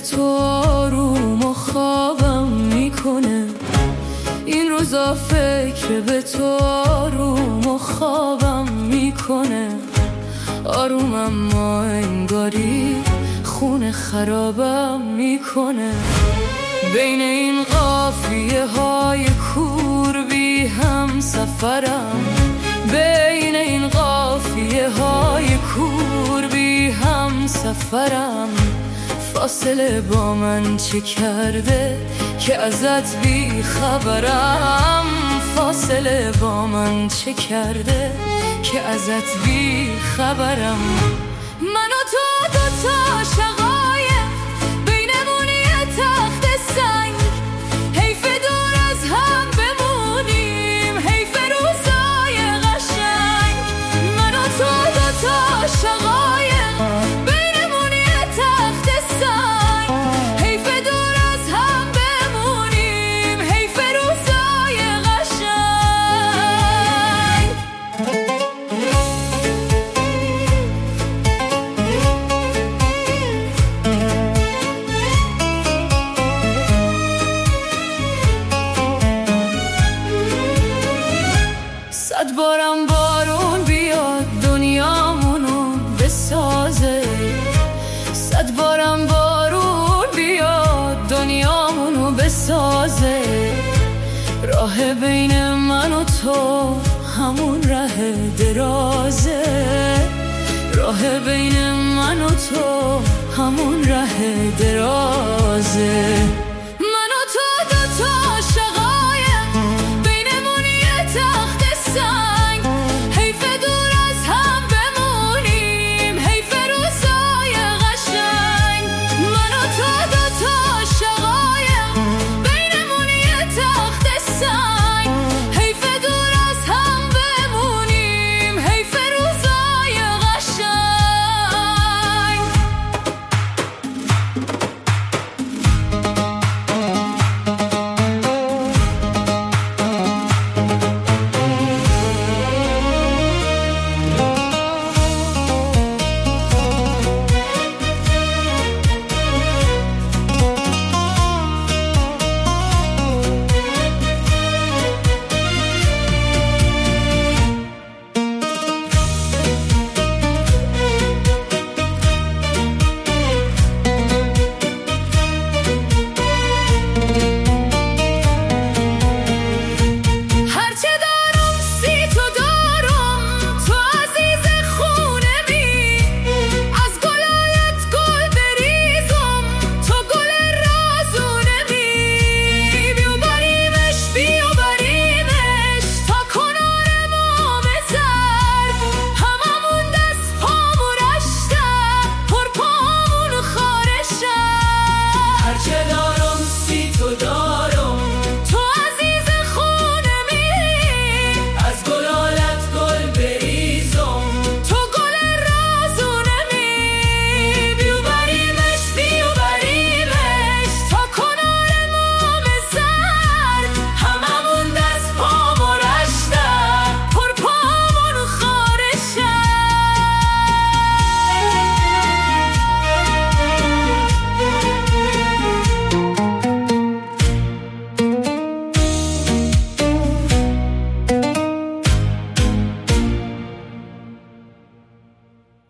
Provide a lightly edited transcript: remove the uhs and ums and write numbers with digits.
تو آروم و خوابم میکنه. این روزا فکر به تو آروم و خوابم میکنه. آروم اما انگاری خونه خرابم میکنه. بین این قافیه های کور بی هم سفرم، بین این قافیه های کور بی هم سفرم. فاصله با من چه کرده که ازت بی خبرم؟ فاصله با من چه کرده که ازت بی خبرم؟ من و تو دوتا شقایق، بینمون یه تخت سنگ. حیف دور از هم بمونیم، حیف روزای قشنگ. من و تو دوتا شقایق، بینمون یه تخت سنگ. حیف دور از هم بمونیم، حیف روزای قشنگ. صد بارم بارون بیاد دنیامونو بسازه. صد بارم بارون بیاد دنیامونو بسازه. راه بین من و تو همون ره درازه. راه بین من و تو همون ره درازه.